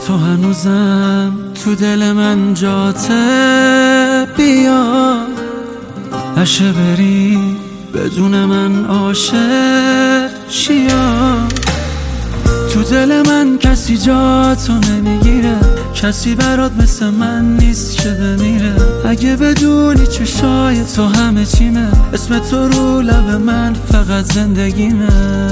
تو هنوزم تو دل من جاته، بیا نشه بری بدون من عاشق شیا. تو دل من کسی جاتو نمیگیره، کسی برات مثل من نیست که بمیره. اگه بدونی چشای تو همه چیمه، اسم تو رو لب من فقط زندگیمه.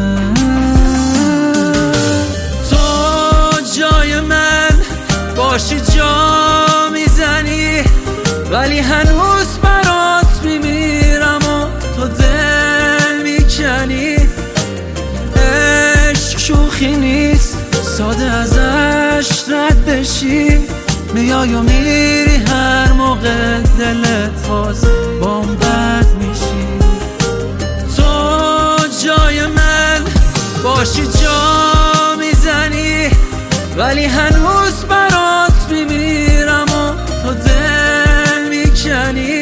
تو جای من باشی جا میزنی، ولی هنوز برات میمیرم و تو دل میکنی. عشق شوخی نیست، ساده ازش رد بشی. میای و میری هر موقع دلت باز بام بد میشی. تو جای من باشی جا میزنی، ولی هنوز برات میمیرم و تو دل میکنی.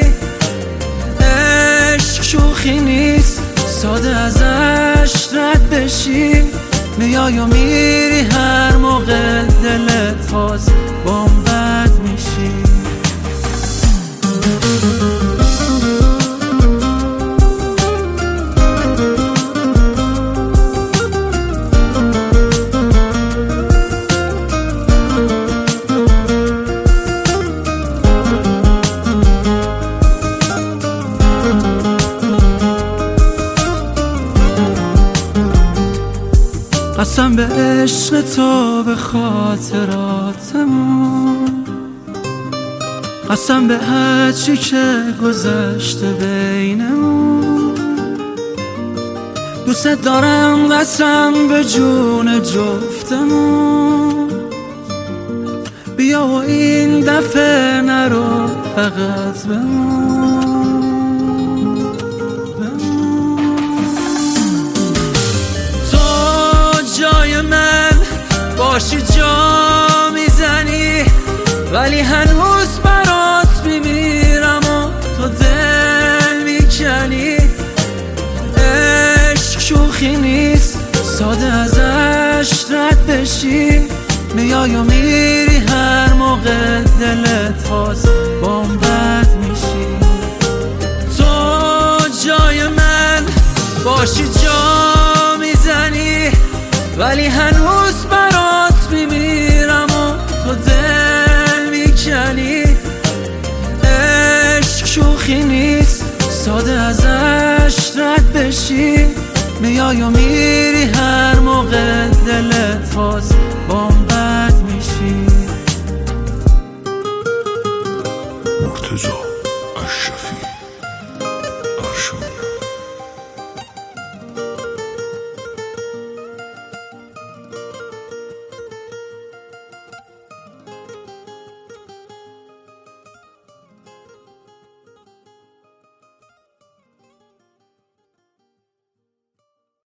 عشق شوخی نیست، ساده ازش رد بشی. میای و میری هر موقع دلت باز بام بد میشی. قسم به عشق تو، به خاطراتمون، قسم به هر چی که گذشته بینمون. دوست دارم قسم به جون جفتمون. بیا و این دفعه نرو فقط بمون. باشی جا میزنی، ولی هنوز برات میمیرم و تو دل میکنی. عشق شوخی نیست، ساده ازش رد بشی. میای و میری هر موقع دلت باز بام بد میشی. تو جای من باشی جا میزنی، ولی هنوز برات میمیرم و تو دل میکنی. عشق شوخی نیست، ساده ازش رد بشی. میای و میری هر موقع دلت باز بام